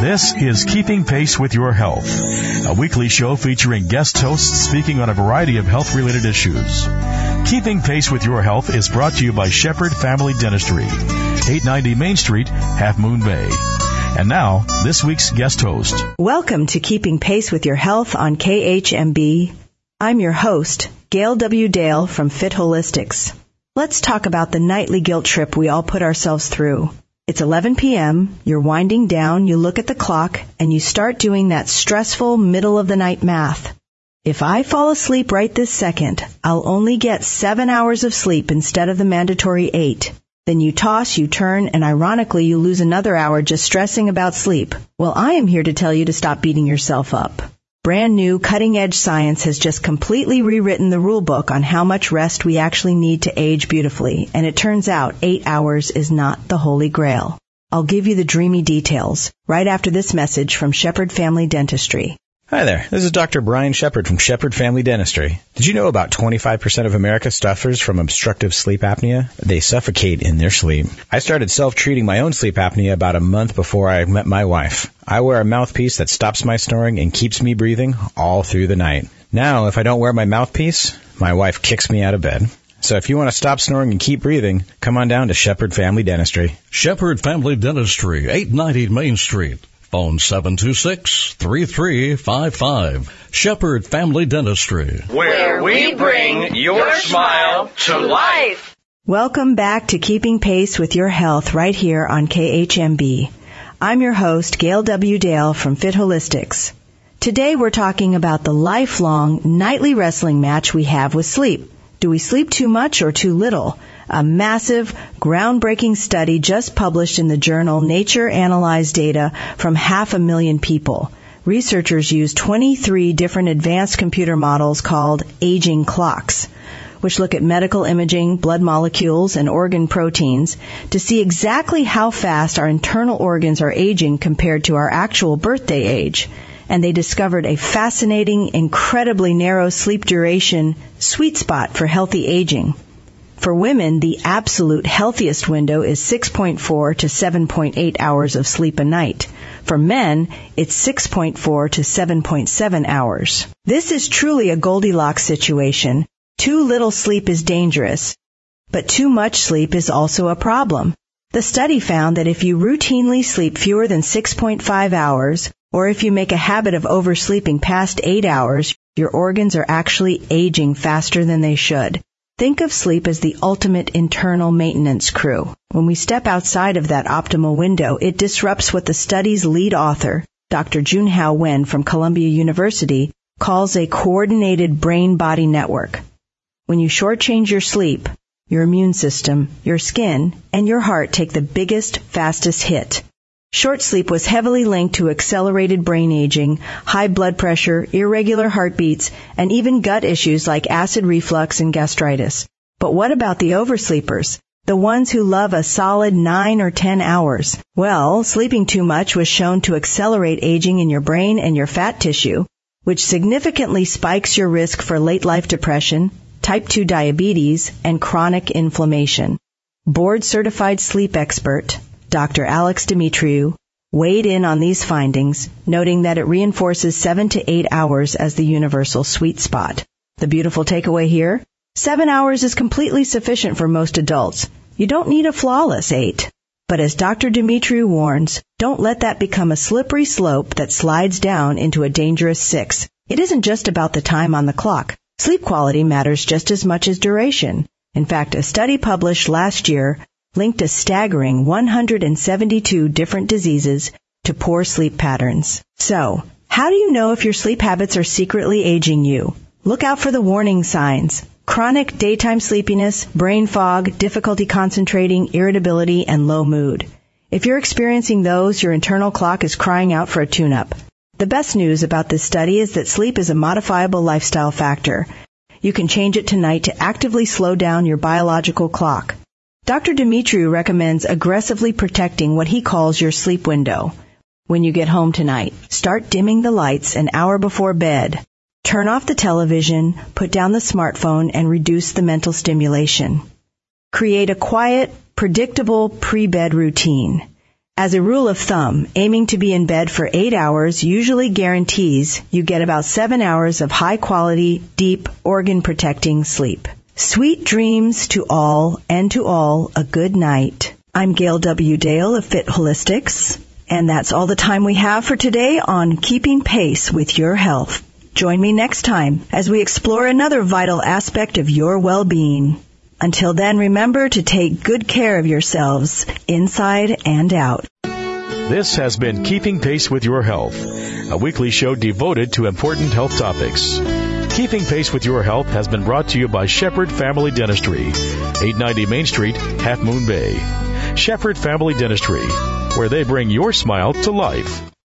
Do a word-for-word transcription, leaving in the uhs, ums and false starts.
This is Keeping Pace with Your Health, a weekly show featuring guest hosts speaking on a variety of health-related issues. Keeping Pace with Your Health is brought to you by Shepherd Family Dentistry, eight ninety Main Street, Half Moon Bay. And now, this week's guest host. Welcome to Keeping Pace with Your Health on K H M B. I'm your host, Gail W. Dale from Fit Holistics. Let's talk about the nightly guilt trip we all put ourselves through. It's eleven p.m., you're winding down, you look at the clock, and you start doing that stressful middle-of-the-night math. If I fall asleep right this second, I'll only get seven hours of sleep instead of the mandatory eight. Then you toss, you turn, and ironically you lose another hour just stressing about sleep. Well, I am here to tell you to stop beating yourself up. Brand new cutting-edge science has just completely rewritten the rule book on how much rest we actually need to age beautifully, and it turns out eight hours is not the holy grail. I'll give you the dreamy details right after this message from Shepherd Family Dentistry. Hi there, this is Doctor Brian Shepherd from Shepherd Family Dentistry. Did you know about twenty-five percent of America suffers from obstructive sleep apnea? They suffocate in their sleep. I started self-treating my own sleep apnea about a month before I met my wife. I wear a mouthpiece that stops my snoring and keeps me breathing all through the night. Now, if I don't wear my mouthpiece, my wife kicks me out of bed. So if you want to stop snoring and keep breathing, come on down to Shepherd Family Dentistry. Shepherd Family Dentistry, eight ninety Main Street. Phone seven two six, three three five five. Shepherd Family Dentistry. Where we bring your smile to life. Welcome back to Keeping Pace with Your Health right here on K H M B. I'm your host, Gail W. Dale from Fit Holistics. Today we're talking about the lifelong nightly wrestling match we have with sleep. Do we sleep too much or too little? A massive, groundbreaking study just published in the journal Nature analyzed data from half a million people. Researchers used twenty-three different advanced computer models called aging clocks, which look at medical imaging, blood molecules, and organ proteins to see exactly how fast our internal organs are aging compared to our actual birthday age. And they discovered a fascinating, incredibly narrow sleep duration sweet spot for healthy aging. For women, the absolute healthiest window is six point four to seven point eight hours of sleep a night. For men, it's six point four to seven point seven hours. This is truly a Goldilocks situation. Too little sleep is dangerous, but too much sleep is also a problem. The study found that if you routinely sleep fewer than six point five hours, or if you make a habit of oversleeping past eight hours, your organs are actually aging faster than they should. Think of sleep as the ultimate internal maintenance crew. When we step outside of that optimal window, it disrupts what the study's lead author, Doctor Junhao Wen from Columbia University, calls a coordinated brain-body network. When you shortchange your sleep, your immune system, your skin, and your heart take the biggest, fastest hit. Short sleep was heavily linked to accelerated brain aging, high blood pressure, irregular heartbeats, and even gut issues like acid reflux and gastritis. But what about the oversleepers? The ones who love a solid nine or ten hours? Well, sleeping too much was shown to accelerate aging in your brain and your fat tissue, which significantly spikes your risk for late-life depression, type two diabetes, and chronic inflammation. Board-certified sleep expert Doctor Alex Dimitriou weighed in on these findings, noting that it reinforces seven to eight hours as the universal sweet spot. The beautiful takeaway here? Seven hours is completely sufficient for most adults. You don't need a flawless eight. But as Doctor Dimitriou warns, don't let that become a slippery slope that slides down into a dangerous six. It isn't just about the time on the clock. Sleep quality matters just as much as duration. In fact, a study published last year linked a staggering one hundred seventy-two different diseases to poor sleep patterns. So, how do you know if your sleep habits are secretly aging you? Look out for the warning signs. Chronic daytime sleepiness, brain fog, difficulty concentrating, irritability, and low mood. If you're experiencing those, your internal clock is crying out for a tune-up. The best news about this study is that sleep is a modifiable lifestyle factor. You can change it tonight to actively slow down your biological clock. Doctor Dimitriou recommends aggressively protecting what he calls your sleep window. When you get home tonight, start dimming the lights an hour before bed. Turn off the television, put down the smartphone, and reduce the mental stimulation. Create a quiet, predictable pre-bed routine. As a rule of thumb, aiming to be in bed for eight hours usually guarantees you get about seven hours of high-quality, deep, organ-protecting sleep. Sweet dreams to all, and to all, a good night. I'm Gail W. Dale of Fit Holistics, and that's all the time we have for today on Keeping Pace with Your Health. Join me next time as we explore another vital aspect of your well-being. Until then, remember to take good care of yourselves, inside and out. This has been Keeping Pace with Your Health, a weekly show devoted to important health topics. Keeping Pace with Your Health has been brought to you by Shepherd Family Dentistry, eight ninety Main Street, Half Moon Bay. Shepherd Family Dentistry, where they bring your smile to life.